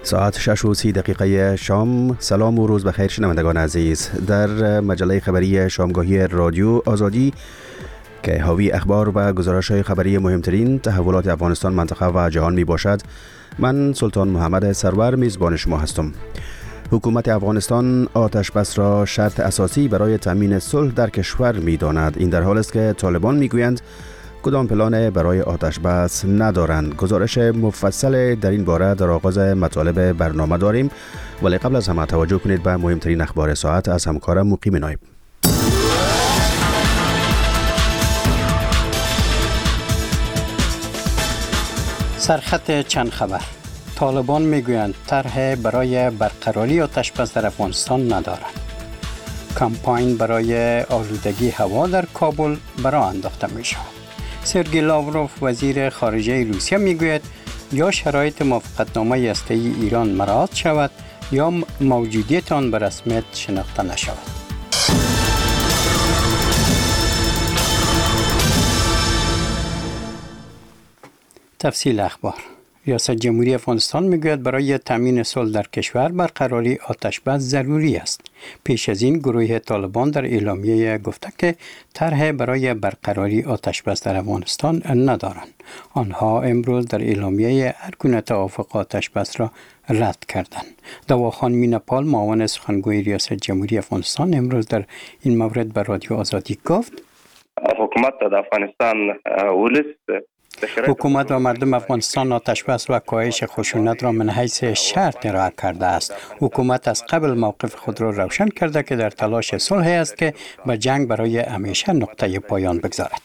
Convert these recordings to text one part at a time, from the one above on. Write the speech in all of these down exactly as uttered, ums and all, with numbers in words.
ساعت شش و سی دقیقه شام. سلام و روز بخیر شنوندگان عزیز. در مجله خبری شامگاهی رادیو آزادی که حاوی اخبار و گزارش‌های خبری مهمترین تحولات افغانستان، منطقه و جهان می باشد، من سلطان محمد سرور میزبان شما هستم. حکومت افغانستان آتش بس را شرط اساسی برای تامین صلح در کشور می داند. این در حال است که طالبان می گویند کدام پلان برای آتش بس ندارند. گزارش مفصل در این باره در آغاز مطالب برنامه داریم، ولی قبل از همه توجه کنید به مهمترین اخبار ساعت از همکارم مقیم نایب. سرخط چند خبر. طالبان میگویند طرح برای برقراری آتش بس در افغانستان ندارند. کمپاین برای آلودگی هوا در کابل برآ انداخته می شود. سرگئی لاوروف وزیر خارجه روسیه میگوید یا شرایط موافقتنامه هسته‌ای ایران مراعات شود یا موجودیت آن به رسمیت شناخته نشود. تفصیل اخبار. ریاست جمهوری افغانستان میگوید برای تامین صلح در کشور برقراری آتش بس ضروری است. پیش از این گروه طالبان در اعلامیه گفته که طرح برای برقراری آتش بس در افغانستان ندارند. آنها امروز در اعلامیه هر گونه توافق آتش بس را رد کردند. دواخان میناپال معاون سخنگوی ریاست جمهوری افغانستان امروز در این مورد به رادیو آزادی گفت حکومت د افغانستان ولس حکومت و مردم افغانستان آتش بس و کاهش خشونت را من حیث شرط ارائه کرده است. حکومت از قبل موقف خود را روشن کرده که در تلاش صلح است که به جنگ برای همیشه نقطه پایان بگذارد.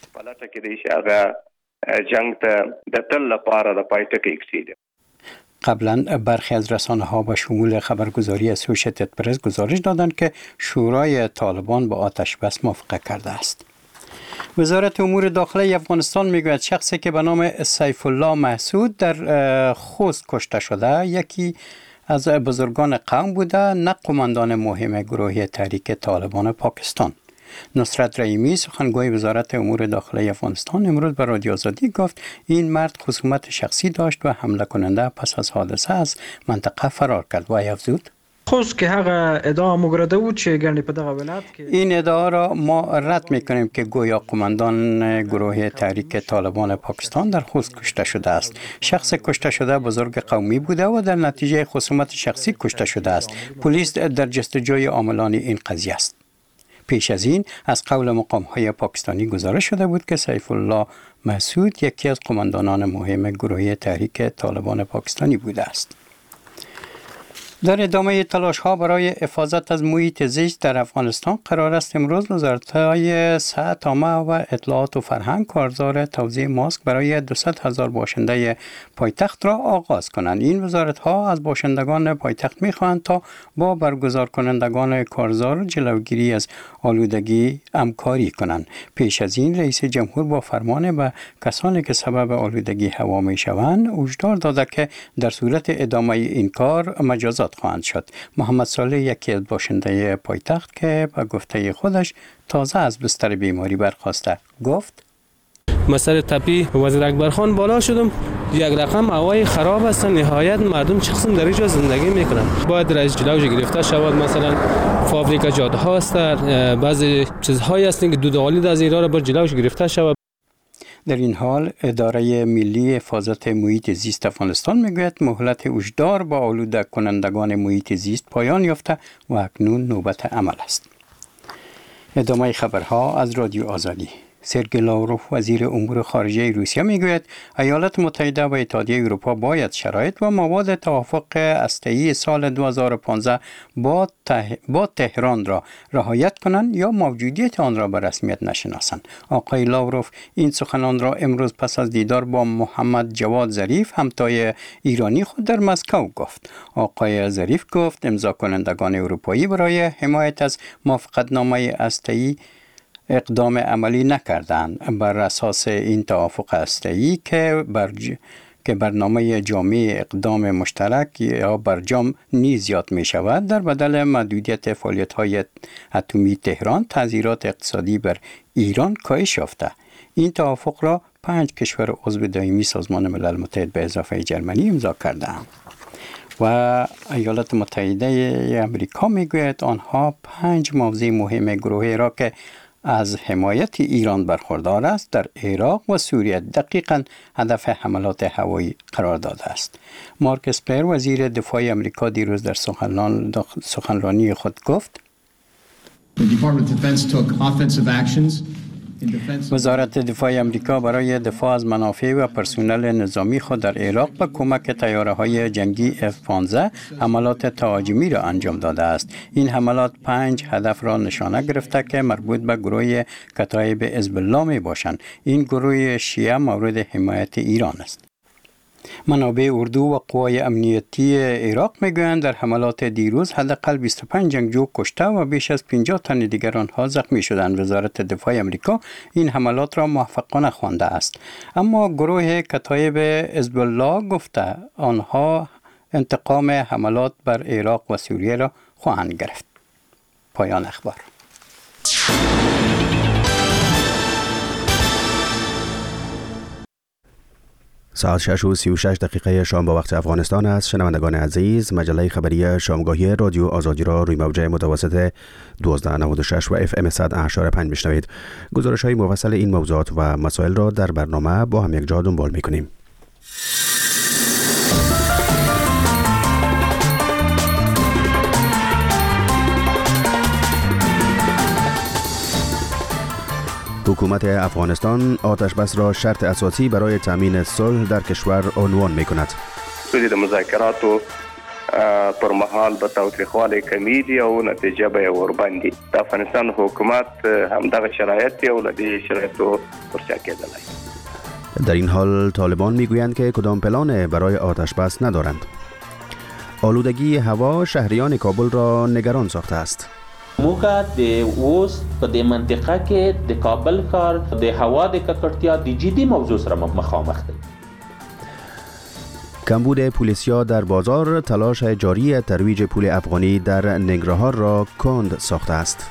قبلا برخی از رسانه ها به شمول خبرگزاری اسوشیتد پرس گزارش دادند که شورای طالبان با آتش بس موافقه کرده است. وزارت امور داخلی افغانستان میگوید شخصی که به نام سیف الله محسود در خوست کشته شده یکی از بزرگان قوم بوده، نه قماندان مهم گروه تحریک طالبان پاکستان. نصرت رحیمی سخنگوی وزارت امور داخلی افغانستان امروز به رادیو آزادی گفت این مرد خصومت شخصی داشت و حمله کننده پس از حادثه از منطقه فرار کرد و افزود خوست که هغه ادعا مگرده بود چې ګڼې په دغه ولایت کې این ادعا را ما رد میکنیم که گویا قماندان گروه تحریک طالبان پاکستان در خوست کشته شده است. شخص کشته شده بزرگ قومی بوده و در نتیجه خصومت شخصی کشته شده است. پلیس در جستجوی عاملان این قضیه است. پیش از این از قول مقام‌های پاکستانی گزارش شده بود که سیف الله محسود یکی از قماندانان مهم گروه تحریک طالبان پاکستانی بوده است. در ادامه تلاش ها برای حفاظت از محیط زیست در افغانستان قرار است امروز وزارت‌های صحت عامه و اطلاعات و فرهنگ کارزار توزیع ماسک برای دویست هزار باشنده پایتخت را آغاز کنند. این وزارت‌ها از باشندگان پایتخت می‌خواهند تا با برگزار کنندگان کارزار جلوگیری از آلودگی همکاری کنند. پیش از این رئیس جمهور با فرمان به کسانی که سبب آلودگی هوا می‌شوند هشدار داده که در صورت ادامه این کار مجازات خواهند شد. محمد صالح یکی از باشنده پایتخت که به گفته خودش تازه از بستر بیماری برخاسته گفت مسئله تپی وزیر اکبر خان بالا شدم، یک رقم هوای خراب است، نهایت مردم چه قسم در اینجا زندگی میکنن. باید رئیس جلوش گرفته شود. مثلا فابریکا جاده ها است، بعضی چیزهایی هستن که دودآلود از ایران را بر جلوش گرفته شود. در این حال اداره ملی حفاظت محیط زیست افغانستان میگوید مهلت هشدار با آلوده کنندگان محیط زیست پایان یافته و اکنون نوبت عمل است. ادامه خبرها از رادیو آزادی. سرگئی لاوروف وزیر امور خارجه روسیه میگوید ایالات متحده و اتحادیه اروپا باید شرایط و مواد توافق هسته‌ای سال دو هزار و پانزده با, ته... با تهران را رعایت کنند یا موجودیت آن را به رسمیت نشناسند. آقای لاوروف این سخنان را امروز پس از دیدار با محمد جواد ظریف همتای ایرانی خود در مسکو گفت. آقای ظریف گفت امضا کنندگان اروپایی برای حمایت از موافقتنامه هسته‌ای اقدام عملی نکردند. بر اساس این توافق هسته‌ای که بر ج... که برنامه جامع اقدام مشترک یا برجام نیز یاد می شود، در بدل محدودیت فعالیت‌های اتمی تهران تاثیرات اقتصادی بر ایران کاهش یافته. این توافق را پنج کشور عضو دائمی سازمان ملل متحد به اضافه جرمنی امضا کردند. و ایالات متحده امریکا میگوید آنها پنج موضوع مهم گروه را که از حمایت ایران برخوردار است در عراق و سوریه دقیقاً هدف حملات هوایی قرار داده است. مارک اسپر وزیر دفاع امریکا دیروز در سخنران سخنرانی خود گفت وزارت دفاع امریکا برای دفاع از منافع و پرسنل نظامی خود در عراق به کمک طیاره‌های جنگی اف پانزده حملات تهاجمی را انجام داده است. این حملات پنج هدف را نشانه گرفته که مربوط به گروه کتایب حزب الله می باشند. این گروه شیعه مورد حمایت ایران است. منابع اردو و قوای امنیتی عراق میگویند در حملات دیروز حداقل بیست و پنج جنگجو کشته و بیش از پنجاه تن دیگر آنها زخمی شدند. وزارت دفاع امریکا این حملات را موفقانه خوانده است، اما گروه کتایب حزب الله گفته آنها انتقام حملات بر عراق و سوریه را خواهند گرفت. پایان اخبار. ساعت شش و سی و شش دقیقه شام با وقت افغانستان است. شنوندگان عزیز، مجله خبری شامگاهی رادیو آزادی را روی موج متوسط دوازده نود و شش و اف ام صد و هشت پنج میشنوید. گزارش های مفصل این موضوعات و مسائل را در برنامه با هم یک جا دنبال میکنیم. حکومت افغانستان آتش بس را شرط اساسی برای تامین صلح در کشور عنوان می کند. سودی مذاکراتو پر محال به تاوتریخوالی کمیدی او نتیجه به وربندی د افغانستان حکومت همدغه شرایط او لدی شرایطو پرچا کېدلی. در این حال طالبان می گویند که کدام پلان برای آتش بس ندارند. آلودگی هوا شهریان کابل را نگران ساخته است. موږ د اوس په دې منطقه کې د کابل ښار د هوا د ککړتیا د جدي موضوع سره مخامخ دي. کمبود پولیسیا در بازار تلاش جاری ترویج پول افغانی در ننگرهار را کند ساخته است.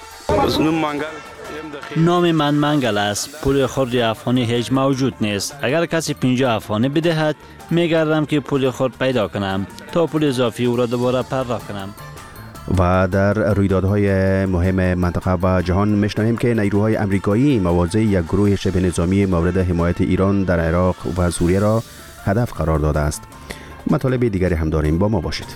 نام من منگل است. پول خرد افغانی هیچ موجود نیست. اگر کسی پنجاه افغانی بدهد میگردم که پول خرد پیدا کنم تا پول اضافی او را دوباره پرداخت کنم. و در رویدادهای مهم منطقه و جهان میشنویم که نیروهای امریکایی مواضع یک گروه شبه نظامی مورد حمایت ایران در عراق و سوریه را هدف قرار داده است. مطالب دیگری هم داریم، با ما باشید.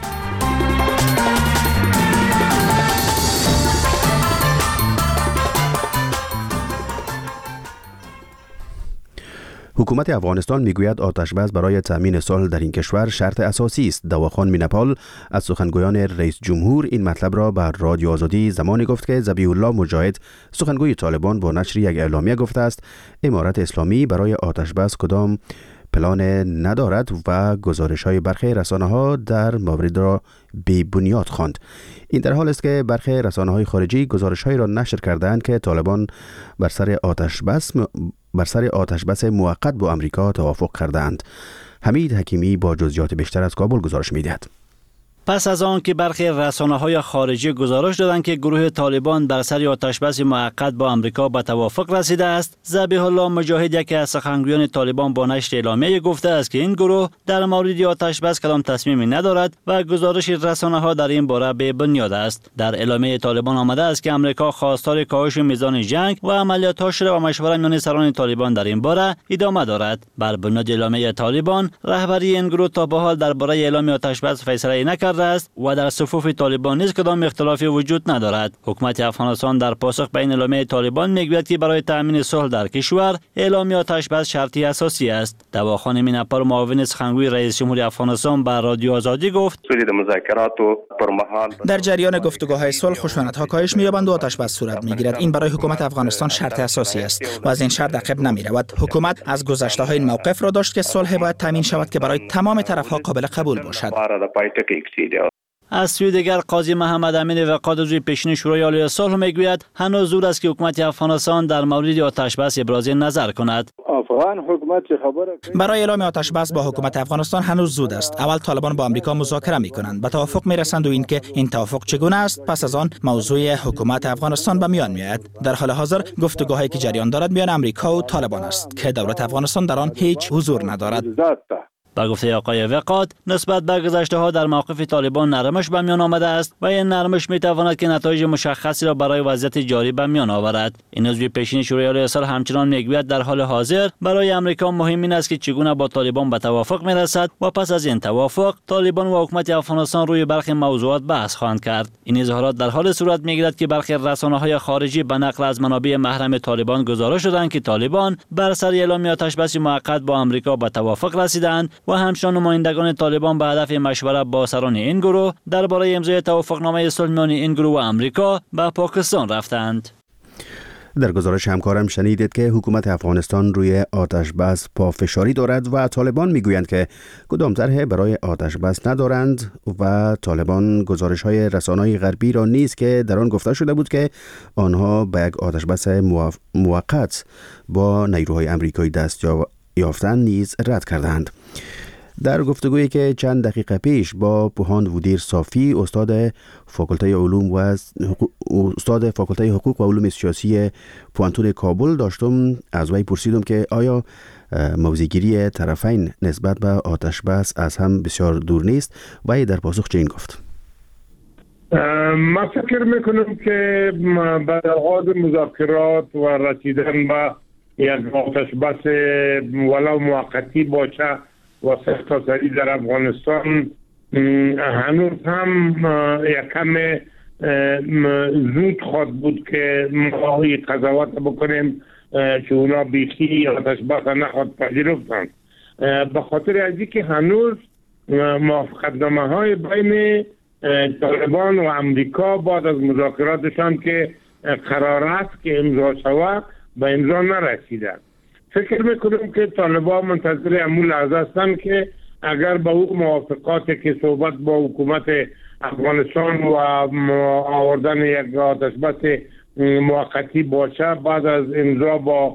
حکومت افغانستان میگوید آتش بس برای تامین صلح در این کشور شرط اساسی است. دواخان مینپال از سخنگویان رئیس جمهور این مطلب را بر رادیو آزادی زمانی گفت که ذبیح الله مجاهد سخنگوی طالبان با نشر یک اعلامیه گفته است امارت اسلامی برای آتش بس کدام پلان ندارد و گزارش های برخی رسانه ها در مورد را بی بنیاد خواند. این در حال است که برخی رسانه های خارجی گزارش های را نشر کردند که طالبان بر سر آتش بس م... بر سر آتش بس موقت با امریکا توافق کردند. حمید حکیمی با جزئیات بیشتر از کابل گزارش می‌دهد. پس از آن که برخی رسانه‌های خارجی گزارش دادند که گروه طالبان بر سر آتش‌بس موقت با آمریکا به توافق رسیده است، ذبیح الله مجاهد یکی از سخنگویان طالبان با نشر اعلامیه گفته است که این گروه در مورد آتش‌بس کدام تصمیمی ندارد و گزارش رسانه‌ها در این باره بی بنیاد است. در اعلامیه طالبان آمده است که آمریکا خواستار کاهش میزان جنگ و عملیات‌ها شده و مشورت میان سران طالبان در این باره ادامه دارد. بر بنیاد اعلامیه طالبان، رهبری این گروه تا به حال درباره اعلام آتش‌بس فیصله نکرده است و در صفوف طالبان نیز کدام اختلافی وجود ندارد. حکومت افغانستان در پاسخ به این اعلامیه طالبان میگوید که برای تامین صلح در کشور اعلام آتش‌بس شرطی اساسی است. دواخان مینپال معاون سخنگوی رئیس جمهور افغانستان به رادیو آزادی گفت در جریان گفتگوهای صلح خشونت‌ها کاهش می‌یابند و آتش‌بس صورت می‌گیرد. این برای حکومت افغانستان شرط اساسی است و از این شرط عقب نمی‌رود. حکومت از گذشته‌های این موقف را داشت که صلح باید تامین شود که برای تمام طرف‌ها قابل قبول باشد. از سوی دیگر قاضی محمد امین وقاد عضو پیشین شورای عالی صلح میگوید هنوز زود است که حکومت افغانستان در مورد آتش‌بس ابراز نظر کند. افغان حکومت خبره برای اعلام آتش‌بس با حکومت افغانستان هنوز زود است. اول طالبان با آمریکا مذاکره میکنند، به توافق میرسند و اینکه این توافق چگونه است، پس از آن موضوع حکومت افغانستان به میان میآید. در حال حاضر گفتگوهایی که جریان دارد میان آمریکا و طالبان است که دولت افغانستان در آن هیچ حضور ندارد. با گفته آقای وقات نسبت به گذشته ها در موقف طالبان نرمش به میان آمده است و این نرمش می تواند که نتایج مشخصی را برای وضعیت جاری به میان آورد. این عضو پیشین شورای عالی اصل همچنان میگوید در حال حاضر برای امریکا مهم این است که چگونه با طالبان به توافق میرسد و پس از این توافق طالبان و حکومت افغانستان روی برخی موضوعات بحث خواهند کرد. این اظهارات در حال صورت میگیرد که برخی رسانه‌های خارجی به نقل از منابع محرم طالبان گزارش دادند که طالبان بر سر اعلام آتش‌بس موقت با امریکا به توافق رسیدند و همچنین نمایندگان طالبان به هدف مشورت با سران این گروه درباره امضای توافقنامه صلح میان این گروه و امریکا به پاکستان رفتند. در گزارش همکارم شنیدید که حکومت افغانستان روی آتش بس پافشاری دارد و طالبان میگویند که کدام طرح برای آتش بس ندارند و طالبان گزارش های رسانه‌های غربی را نیز که در آن گفته شده بود که آنها به یک آتش بس موقت با نیروهای امریکایی دست یافتند نیز رد کردند. در گفتگویی که چند دقیقه پیش با پوهاند وودیر صافی استاد فاکولته علوم و استاد فاکولته حقوق و علوم سیاسی پوانتون کابل داشتم، از وی پرسیدم که آیا موضع‌گیری طرفین نسبت به آتش بس از هم بسیار دور نیست و در پاسخ چنین گفت: من فکر میکنم که بعد آغاز مذاکرات و رسیدن به یک آتش بس ولو موقتی باشه و سرتاسری در افغانستان هنوز هم یکم زود خواهد بود که ما این قضاوت بکنیم که اونا بیخی آتش بس نخواهد پذیرفتند، به خاطر از اینکه هنوز موافقتنامه های بین طالبان و امریکا بعد از مذاکراتشان که قرار است که امضا شود به امضا نرسیدند. فکر میکنم که طالبان منتظر همون لحظه هستند که اگر با اون موافقاتی که صحبت با حکومت افغانستان و آوردن یک آتش بس موقتی باشه، بعد از امضا با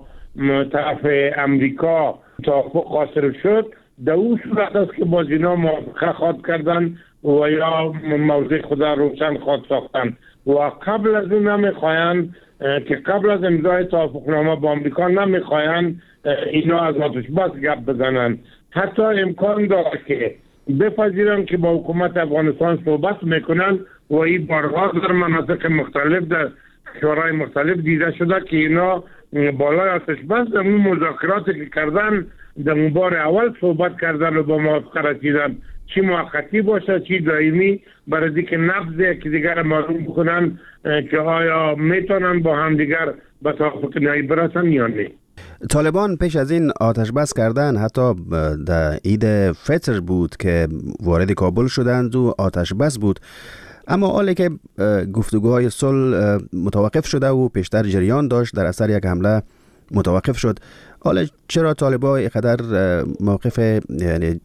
طرف امریکا توافق حاصل شد، در اون صورت است که با اینا موافقه خواهد کردن و یا موضع خود روشن خواهد ساختن و قبل از اون نمیخواین که قبل از امضای توافقنامه با امریکا نمیخواین اینا از آتش بس گپ بزنن. حتی امکان داره که بپذیرن که با حکومت افغانستان صحبت میکنن و این بارها در مناطق مختلف در شورای مختلف دیده شده که اینا بالای آتش بس در اون مذاکراتی که کردن در اون بار اول صحبت کردن و با موافقه رسیدن، چی موقتی باشه چی دائمی، برای اینکه نبضه که دیگر معلوم بکنن که آیا میتونن با هم دیگر به توافق نهایی برسن یا نه. طالبان پیش از این آتش بس کردن، حتی در عید فطر بود که وارد کابل شدند و آتش بس بود، اما حالی که گفتگوهای صلح متوقف شده و پیشتر جریان داشت در اثر یک حمله متوقف شد، حالا چرا طالبان اینقدر موقف یعنی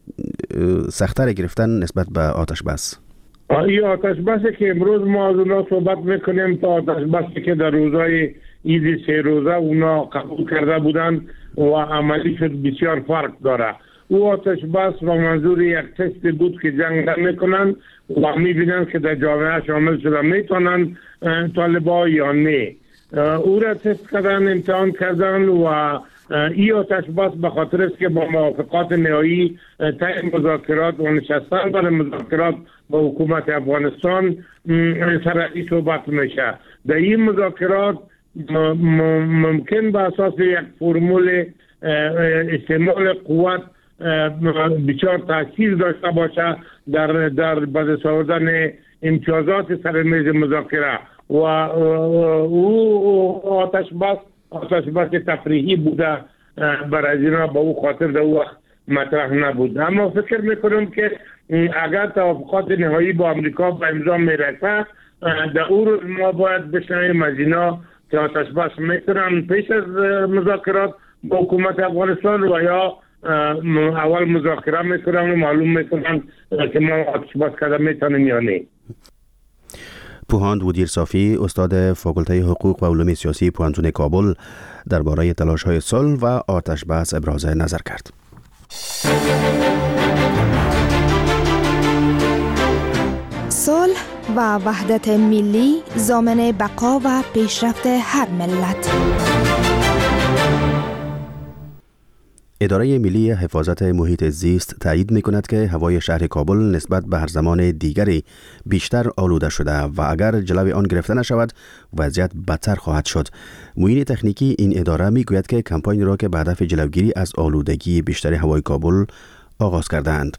سخت‌تر گرفتن نسبت به آتش بس؟ این آتش بسی که امروز ما از اونا صحبت میکنیم تا آتش بسی که در روزهای عید سه روزه اونا قبول کرده بودن و عملی شد بسیار فرق داره. او آتش بس و منظور یک تست بود که جنگ نمیکنن و میبینن که در جامعه شامل شده میتونن طالبان یا نه. او را تست کردن، امتحان کردن و این آتش بس به خاطر است که با موافقات نهایی طی مذاکرات و نشستن برای مذاکرات با حکومت افغانستان سرعی صحبت میشه. در این مذاکرات ممکن به اساس یک فرمول استعمال قوت بسیار تاثیر داشته باشه در در بدست آوردن امتیازات سر میز مذاکره و او آتش بس آتش بس تفریحی بوده، برای اینا با او خاطر در او وقت مطرح نبود. اما فکر میکنم که اگر توافقات نهایی با امریکا به امضا میرسه، در او روز ما باید بشنویم از اینا که آتش بس میکنن پیش از مذاکرات با حکومت افغانستان و یا اول مذاکره میکنن و معلوم میکنن که ما آتش بس کرده میتونیم یا نه. پوهاند وودیر صافی استاد فاکولته حقوق و علوم سیاسی پوانتون کابل درباره تلاش‌های صلح و آتش بس ابراز نظر کرد. صلح و وحدت ملی ضامن بقا و پیشرفت هر ملت. اداره ملی حفاظت محیط زیست تایید می‌کند که هوای شهر کابل نسبت به هر زمان دیگری بیشتر آلوده شده و اگر جلوی آن گرفته نشود وضعیت بدتر خواهد شد. معین تکنیکی این اداره میگوید که کمپاین را که به هدف جلوگیری از آلودگی بیشتر هوای کابل آغاز کردند.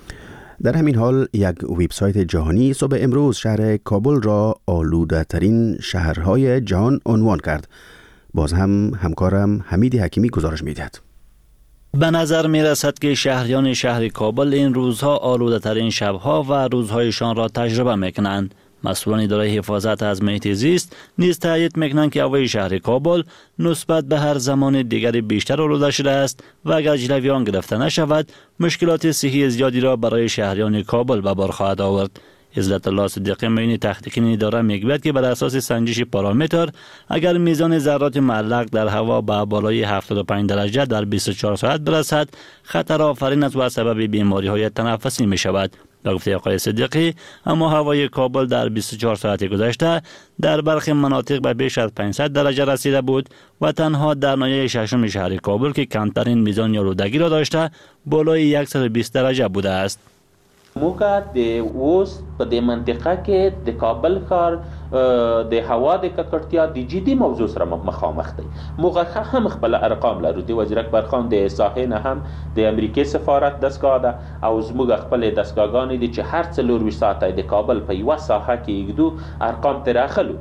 در همین حال یک وبسایت جهانی صبح امروز شهر کابل را آلوده ترین شهرهای جهان عنوان کرد. باز هم همکارم حمید حکیمی گزارش می‌دهد. به نظر می رسد که شهریان شهر کابل این روزها آلوده ترین شبها و روزهایشان را تجربه می کنند. مسئولان اداره حفاظت از محیط زیست نیز تایید می کنند که هوای شهر کابل نسبت به هر زمان دیگری بیشتر آلوده شده است و اگر جلوی آن گرفته نشود مشکلات صحی زیادی را برای شهریان کابل به بار خواهد آورد. عزت الله صدیقی معین تحقیقی این اداره میگوید که بر اساس سنجش پارامتر اگر میزان ذرات معلق در هوا به بالای هفتاد و پنج درجه در بیست و چهار ساعت برسد خطر آفرین است و سبب بیماری های تنفسی می شود. به گفته آقای صدیقی اما هوای کابل در بیست و چهار ساعت گذشته در برخی مناطق به بیش از پانصد درجه رسیده بود و تنها در ناحیه ششم شهر کابل که کمترین میزان آلودگی را داشته بالای صد و بیست درجه بوده است. موږ د اوس په دې منطقه کې د کابل ښار د هوا د ککړتیا د جدي موضوع سره مخامخ دی. موږ هم خپل ارقام لرو. د وزیر اکبر خان د ساحې نه هم د امریکای سفارت دستگاه ده او زموږ خپل دستگاهګانې دي چې هر څلور ویشت ساعته د کابل په یوه ساحه کې یګدو ارقام تر اخلو.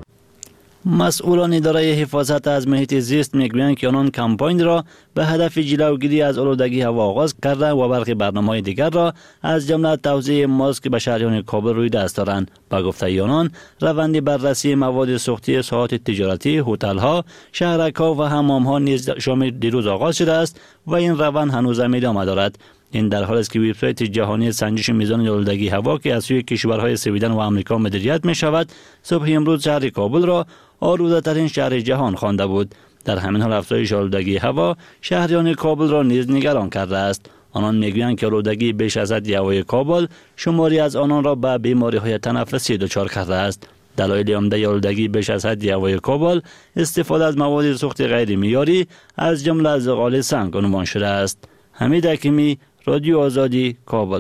مسئولان اداره حفاظت از محیط زیست میگویند که آنان کمپاین را به هدف جلوگیری از آلودگی هوا آغاز کرده و برخی برنامه‌های دیگر را از جمله توزیع ماسک به شهریان کابل روی دست دارند. با گفته آنان روند بررسی مواد سوختی ساحات تجارتی، هتل‌ها، شهرک‌ها و حمام‌ها نیز شامل دیروز آغاز شده است و این روند هنوز هم ادامه دارد. این در حالی است که وبسایت جهانی سنجش میزان آلودگی هوا که از سوی کشورهای سویدن و آمریکا مدیریت می شود صبح امروز شهر کابل را آلوده ترین شهر جهان خوانده بود. در همین حال افزایش آلودگی هوا شهریان کابل را نیز نگران کرده است. آنان میگویند که آلودگی بیش از حد هوای کابل شماری از آنان را به بیماری‌های تنفسی دچار کرده است. دلایل عمده آلودگی بیش از حد هوای کابل استفاده از مواد سوخت غیر معیاری از جمله زغال سنگ عنوان شده است. حمید حکیمی، رادیو آزادی، کابل.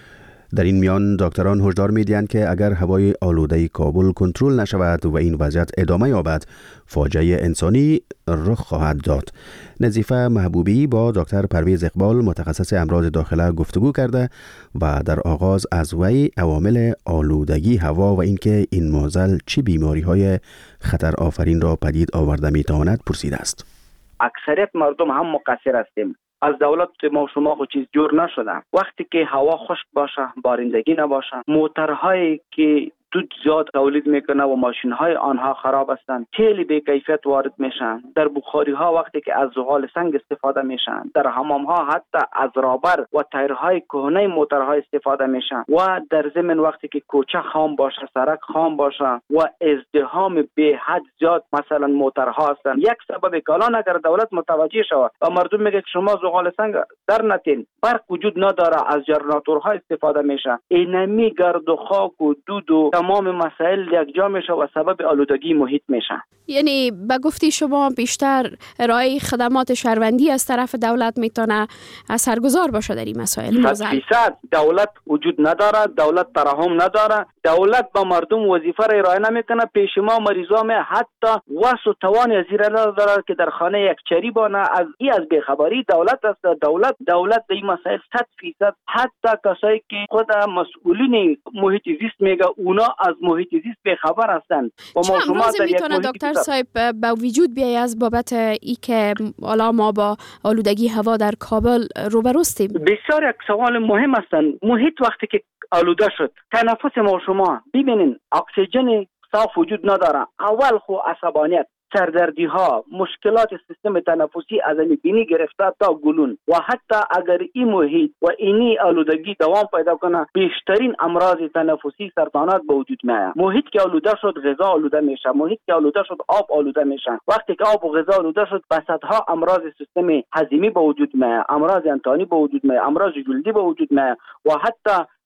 در این میان دکتران هشدار می‌دهند که اگر هوای آلوده کابل کنترل نشود و این وضعیت ادامه یابد فاجعه انسانی رخ خواهد داد. نظیفه محبوبی با دکتر پرویز اقبال متخصص امراض داخله گفتگو کرده و در آغاز از وی عوامل آلودگی هوا و اینکه این معضل چه بیماری‌های خطر آفرین را پدید آورده می‌تواند پرسیده است. اکثریت مردم هم مقصر هستیم. از دولت ما شما خود چیز جور نشده. وقتی که هوا خشک باشه، بارندگی نباشه، موترهایی که دود زیاد تولید میکنه و ماشین های آنها خراب هستند، تیل بی کیفیت وارد میشن. در بخاری ها وقتی که از زغال سنگ استفاده میشن، در حمام ها حتی از رابر و تایرهای کهنه موترها استفاده میشن و در ضمن وقتی که کوچه خام باشه، سرک خام باشه و ازدحام به حد زیاد مثلا موترها هستند، یک سبب کلان اگر دولت متوجه شود و مردم میگه که شما زغال سنگ در نتین، برق وجود نداره، از ژنراتورها استفاده میشه، اینمی گرد و خاک و دود و تمام مسائل یکجا میشه و سبب آلودگی محیط میشه. یعنی به گفتی شما بیشتر ارائه خدمات شهروندی از طرف دولت میتونه اثرگذار باشه در این مسائل؟ صد فیصد دولت وجود نداره، دولت ترحم نداره، دولت با مردم وظیفه را ارائه نمیکنه. پیش ما مریضا می حتی وس و توان از زیر نداره که در خانه یک چری بانه. از این از بیخبری دولت است. دولت دولت در این مسائل صد فیصد، حتی کسایی که خود مسئولین محیط زیست میگه اونا از محیط زیست بیخبر هستند. و ما شما در یک میتونه دکتر صاحب با وجود بیای از بابت ای که حالا ما با آلودگی هوا در کابل روبروستیم؟ بسیار یک سوال مهم هستند. محیط وقتی که آلوده شد، تنفس ما شما ببینین اکسیژن صاف وجود نداره. اول خو عصبانیت، سردردی ها، مشکلات سیستم تنفسی از بینی گرفته تا گلون و حتی اگر این محیط و اینی آلودگی دوام پیدا کنه بیشترین امراض تنفسی، سرطانات به وجود میاد. محیط که آلوده شد غذا آلوده میشه، محیط که آلوده شد آب آلوده میشه. وقتی که آب و غذا آلوده شد به صدها امراض سیستم هضمی به وجود میاد، امراض انتانی به وجود میاد، امراض جلدی به وجود میاد و حتی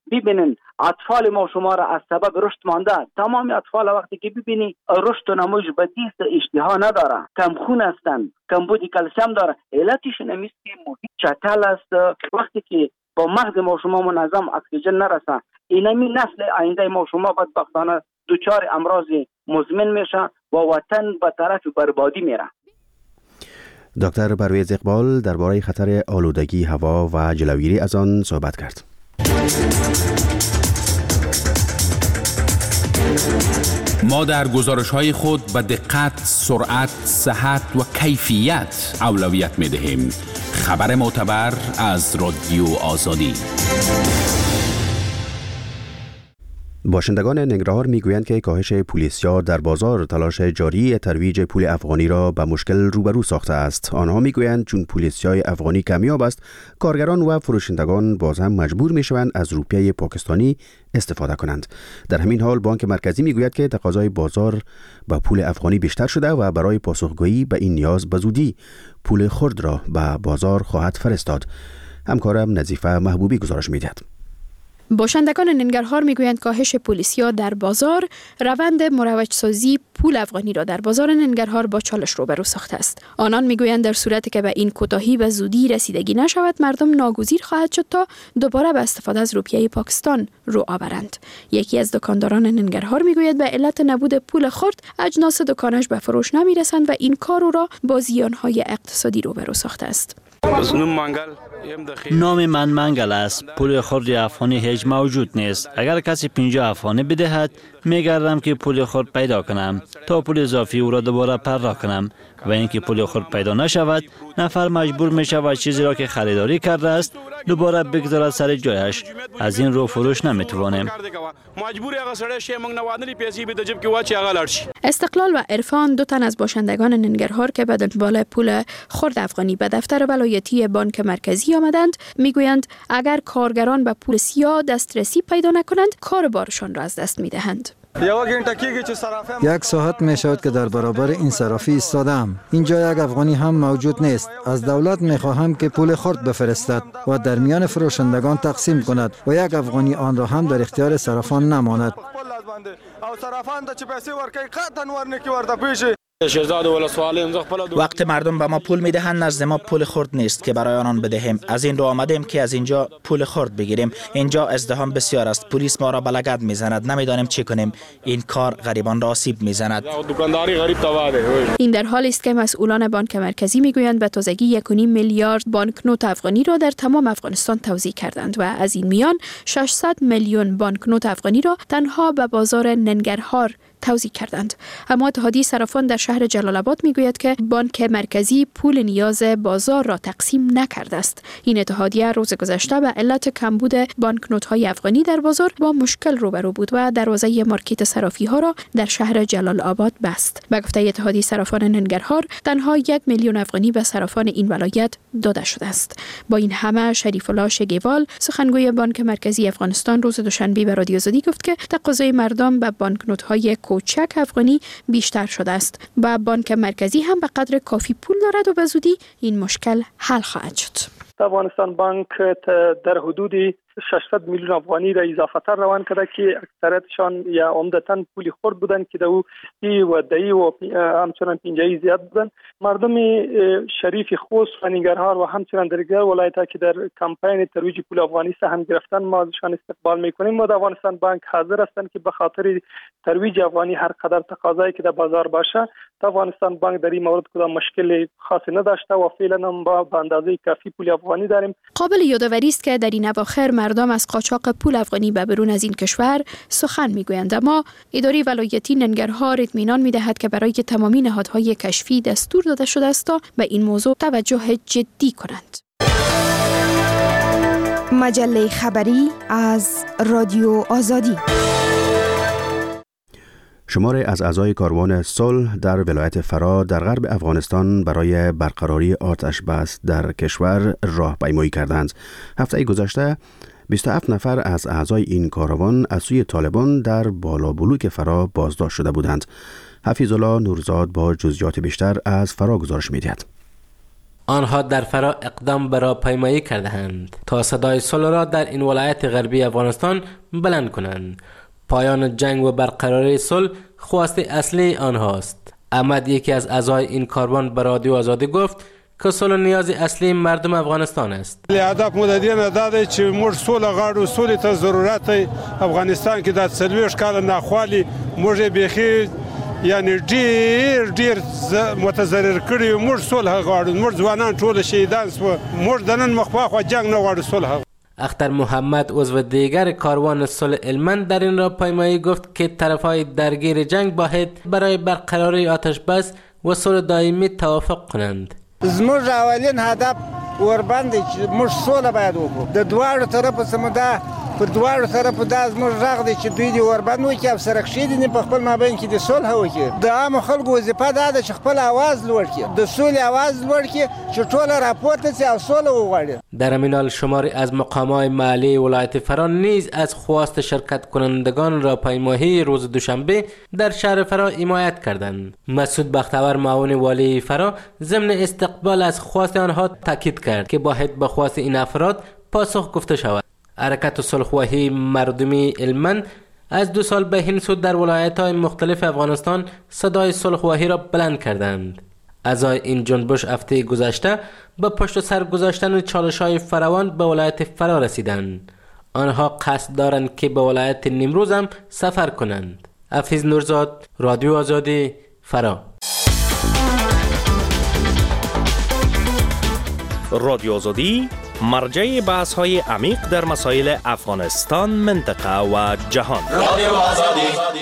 ببینین اطفال ما شما را از سبب رشد مانده. تمام اطفال وقتی که ببینی رشد و نموش بدیست، اشتها نداره، کم خون هستند، کمبود کلسیم داره. علتش نمیست که محیط چتل است. وقتی که با مغز ما شما منظم اکسیژن نرسه، اینمی نسل آینده ما شما بدبختانه دچار امراض مزمن میشه و وطن به طرف بربادی میره. دکتر پرویز اقبال درباره خطر آلودگی هوا و جلوگیری از آن صحبت کرد. ما در گزارش‌های خود به دقت، سرعت، صحت و کیفیت اولویت می‌دهیم. خبر معتبر از رادیو آزادی. باشندگان ننگرهار میگویند که کاهش پولیسیا در بازار تلاش جاری ترویج پول افغانی را به مشکل روبرو ساخته است. آنها میگویند چون پولیسیای افغانی کمیاب است، کارگران و فروشندگان باز هم مجبور میشوند از روپیه پاکستانی استفاده کنند. در همین حال بانک مرکزی میگوید که تقاضای بازار به پول افغانی بیشتر شده و برای پاسخگویی به این نیاز به زودی پول خرد را به بازار خواهد فرستاد. همکارم نظیفه محبوبی گزارش میدهد. باشندگان ننگرهار میگویند کاهش پولیسیا در بازار روند مروج سازی پول افغانی را در بازار ننگرهار با چالش روبرو ساخته است. آنان میگویند در صورتی که به این کوتاهی به زودی رسیدگی نشود، مردم ناگزیر خواهد شد تا دوباره به استفاده از روپیه پاکستان رو آورند. یکی از دکانداران ننگرهار میگوید به علت نبود پول خرد اجناس دکانش به فروش نمیرسند و این کار او را با زیانهای اقتصادی روبرو ساخته است. نام من منگل است. پول خرد افغانی هیچ موجود نیست. اگر کسی پنجاه افغانی بدهد میگردم که پول خرد پیدا کنم تا پول اضافی او را دوباره پرداخت کنم و اینکه پول خرد پیدا نشود، نفر مجبور می شود چیزی را که خریداری کرده است دوباره بگذارد سر جایش. از این رو فروش نمیتوانیم. استقلال و عرفان دو تن از باشندگان ننگرهار که به دنبال پول خرد افغانی به دفتر ولایتی بانک مرکزی آمدند میگویند اگر کارگران به پول سیاه دسترسی پیدا نکنند کار بارشان را از دست میدهند. یک ساعت می شود که در برابر این صرافی ایستادم. اینجا یک افغانی هم موجود نیست. از دولت می خواهم که پول خرد بفرستد و در میان فروشندگان تقسیم کند و یک افغانی آن را هم در اختیار صرافان نماند. وقت مردم به ما پول میدهند، نزد ما پول خرد نیست که برای آنان بدهیم. از این رو آمدیم که از اینجا پول خرد بگیریم. اینجا ازدحام بسیار است. پلیس ما را به لگد میزند. نمیدانیم چی کنیم. این کار غریبان را آسیب میزند. این در حالی است که مسئولان بانک مرکزی میگویند به تازگی یک و نیم میلیارد بانکنوت افغانی را در تمام افغانستان توزیع کردند و از این میان ششصد میلیون بانکنوت افغانی را تنها به بازار ننگرهار توزیع کردند. اما اتحادیه صرافان در شهر جلال آباد میگوید که بانک مرکزی پول نیاز بازار را تقسیم نکرده است. این اتحادیه روز گذشته به علت کمبود بانکنوت‌های افغانی در بازار با مشکل روبرو بود و دروازه مارکت صرافی‌ها را در شهر جلال آباد بست. به گفته اتحادیه صرافان ننگرهار تنها یک میلیون افغانی به صرافان این ولایت داده شده است. با این همه شریف الله شگیوال سخنگوی بانک مرکزی افغانستان روز دوشنبه به رادیو آزادی گفت که تقاضای مردم به بانکنوت‌های کوچک افغانی بیشتر شده است و بانک مرکزی هم به قدر کافی پول دارد و به زودی این مشکل حل خواهد شد. افغانستان بانک در حدود ششصد میلیون افغانی را اضافه تر روان کرده که اکثریتشان یا عمدتاً پولی خرد بودند که دو سی و دهی و همچنان پنجایی زیاد بودند. مردم شریف خوست و ننگرهار و همچنان در دیگر ولایت‌ها که در کمپین ترویج پول افغانی سهم گرفتن ما ازشان استقبال می‌کنیم و افغانستان بانک حاضر هستند که به خاطر ترویج افغانی هر قدر تقاضایی که در بازار باشه، افغانستان بانک در این مورد کدام مشکل خاصی نداشته و فعلا هم با به اندازه کافی پول افغانی داریم. قابل یادآوری است که در این اواخر مردم از قاچاق پول افغانی به برون از این کشور سخن میگویند، اما اداره ولایتی ننگرهار اطمینان میدهد که برای تمامی نهادهای کشفی دستور داده شده است تا به این موضوع توجه جدی کنند. مجله خبری از رادیو آزادی. شماری از اعضای کاروان صلح در ولایت فرا در غرب افغانستان برای برقراری آتش بس در کشور راهپیمایی کردند. هفته گذشته بیست و هفت نفر از اعضای این کاروان از سوی طالبان در بالا بلوک فرا بازداشت شده بودند. حفیظ الله نورزاد با جزئیات بیشتر از فرا گزارش می‌دهد. آنها در فرا اقدام به راهپیمایی کرده‌اند تا صدای صلح را در این ولایت غربی افغانستان بلند کنند. پایان جنگ و برقراری صلح خواست اصلی آنهاست. احمد، یکی از اعضای این کاروان، به رادیو آزادی گفت که صلح نیاز اصلی مردم افغانستان است. هدف مددی نه داده چې موږ صلح غواړو، صلح ته ضرورت دی. افغانستان کې د څلوېښت کاله ناخوالي موږ بیخي یعنی ډیر ډیر متضرر کړي. موږ صلح غواړو، موږ ځوانان ټول شهیدان شو، موږ د نن مخ جنگ نه غواړو، صلح. اختر محمد، عضو دیگر کاروان صلح علمند، در این راهپیمایی گفت که طرفای درگیر جنگ باید برای برقراری آتش بس و صلح دائمی توافق کنند. زموږ اولین هدف ورباندې چې موږ سوله باید وکړو. د دواړو طرفو سمدا په دواړو طرفو دا زموږ غږ دی چې دوی دې ورباندې وکړي او سره کښېني په خپل مابین کې د صلح وکړي. د عامو خلکو وظیفه دا ده چې خپل اواز لوړ کړي، د سولې اواز لوړ کړي چې ټوله راپورته شي او سوله وغواړي. در همین حال شماری از مقامات محلی ولایت فرا نیز از خواست شرکت کنندگان راهپیمایی روز دوشنبه در شهر فرا حمایت کردند. مسعود بختیار، معاون والی فرا، ضمن استقبال از خواست آنها تاکید کرد که باید به خواست این افراد پاسخ گفته شود. حرکت صلح‌خواهی مردمی علمند از دو سال به این سو در ولایت‌های مختلف افغانستان صدای صلح‌خواهی را بلند کردند. اعضای این جنبش هفته گذشته به پشت سر گذاشتن چالش‌های فراوان به ولایت فرا رسیدند. آنها قصد دارند که به ولایت نیمروز هم سفر کنند. حفیظ نورزاد، رادیو آزادی، فرا. رادیو آزادی مرجع بحث های عمیق در مسائل افغانستان، منطقه و جهان. رادیو آزادی.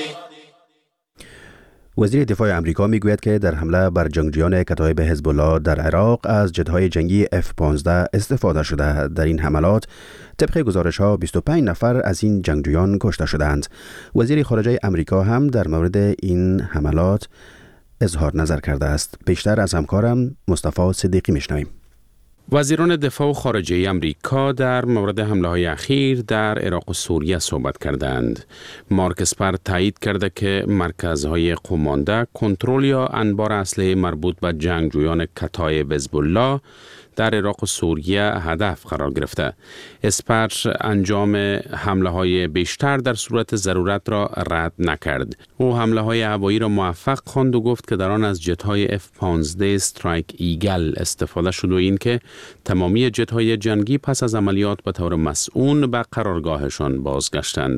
وزیر دفاع آمریکا میگوید که در حمله بر جنگجویان کتایب حزب الله در عراق از جت‌های جنگی اف پانزده استفاده شده. در این حملات طبق گزارش‌ها بیست و پنج نفر از این جنگجویان کشته شدند. وزیر خارجه آمریکا هم در مورد این حملات اظهار نظر کرده است. بیشتر از همکارم مصطفی صدیقی میشنویم. وزیران دفاع و خارجه امریکا در مورد حمله‌های اخیر در عراق و سوریه صحبت کردند. مارک اسپر تایید کرده که مرکزهای قمانده، کنترل یا انبار اسلحه مربوط به جنگجویان کتایب حزب الله در عراق و سوریه هدف قرار گرفته. اسپر انجام حمله های بیشتر در صورت ضرورت را رد نکرد. او حمله های هوایی را موفق خواند و گفت که در آن از جت های اف پانزده استرایک ایگل استفاده شد و این که تمامی جت های جنگی پس از عملیات به طور مسئول به قرارگاهشان بازگشتند.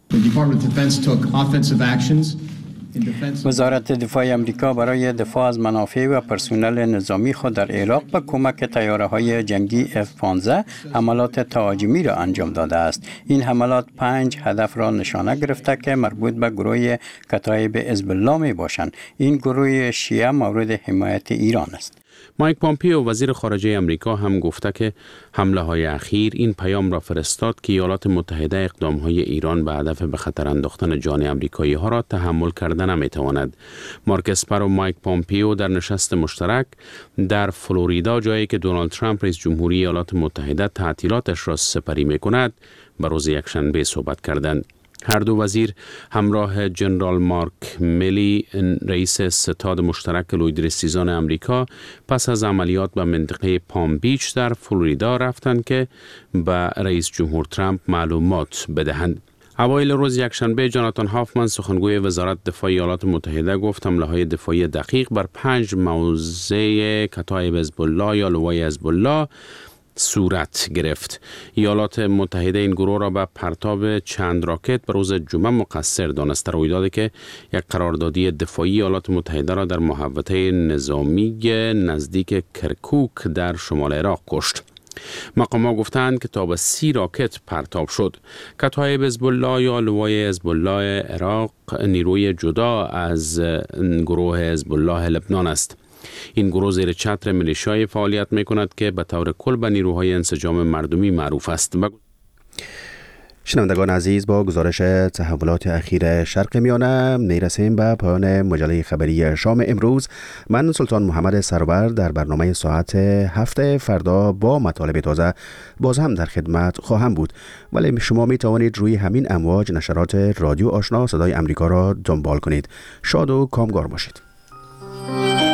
وزارت دفاع آمریکا برای دفاع از منافع و پرسنل نظامی خود در عراق به کمک طیاره‌های جنگی اف پانزده حملات تهاجمی را انجام داده است. این حملات پنج هدف را نشانه گرفته که مربوط به گروه کتایب حزب الله می باشند. این گروه شیعه مورد حمایت ایران است. مایک پامپیو، وزیر خارجه امریکا، هم گفته که حمله های اخیر این پیام را فرستاد که ایالات متحده اقدام های ایران به هدف به خطر انداختن جان امریکایی ها را تحمل کرده نمی تواند. مارک اسپر و مایک پامپیو در نشست مشترک در فلوریدا، جایی که دونالد ترامپ رئیس جمهوری ایالات متحده تعطیلاتش را سپری می کند، به روز یکشنبه صحبت کردند. هر دو وزیر همراه جنرال مارک میلی، رئیس ستاد مشترک لویدرستیزان امریکا، پس از عملیات به منطقه پام بیچ در فلوریدا رفتند که به رئیس جمهور ترامپ معلومات بدهند. اوایل روز یکشنبه جاناتان هافمن، سخنگوی وزارت دفاع ایالات متحده، گفت حمله‌های دفاعی دقیق بر پنج موضع کتایب حزب الله یا لوای حزب الله صورت گرفت. ایالات متحده این گروه را به پرتاب چند راکت به روز جمعه مقصر دانسته، رویدادی که یک قراردادی دفاعی ایالات متحده را در محوطه نظامی نزدیک کرکوک در شمال عراق کشت. مقامات گفتند که تا به سی راکت پرتاب شد. کتایب حزب الله یا لوای حزب الله عراق نیروی جدا از گروه حزب الله لبنان است. این گروه زیر چتر میلیشیای فعالیت می کند که به طور کل به نیروهای انسجام مردمی معروف است. شنوندگان عزیز، با گزارش تحولات اخیر شرق میانه می رسیم به پایان مجله خبری شام امروز. من سلطان محمد سرور در برنامه ساعت هفت فردا با مطالب تازه باز هم در خدمت خواهم بود، ولی شما می توانید روی همین امواج نشرات رادیو آشنا صدای امریکا را دنبال کنید. شاد و کامگار باشید.